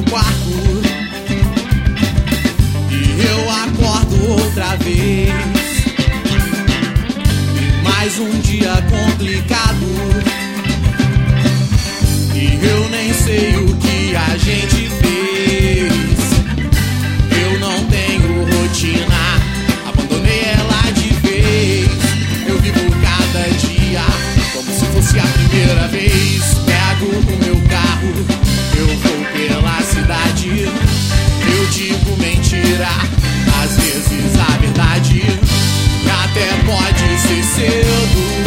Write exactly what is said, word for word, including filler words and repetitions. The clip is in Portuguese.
no quarto e eu acordo outra vez. Mais um dia complicado e eu nem sei o que a gente fez. Eu não tenho rotina, abandonei ela de vez. Eu vivo cada dia como se fosse a primeira vez. Pego o meu carro, eu vou pela cidade. Eu digo mentira, às vezes a verdade. E até pode ser cedo,